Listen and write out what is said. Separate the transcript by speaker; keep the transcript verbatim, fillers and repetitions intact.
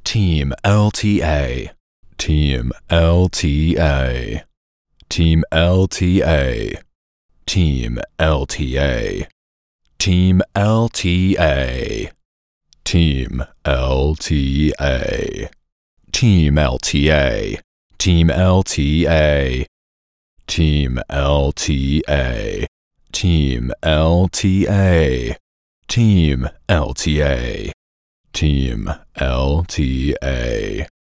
Speaker 1: Team L T A, Team L T A, Team L T A, Team L T A, Team L T A, Team L T A, Team L T A, Team L T A, Team L T A, Team L T A, Team L T A, Team L T A.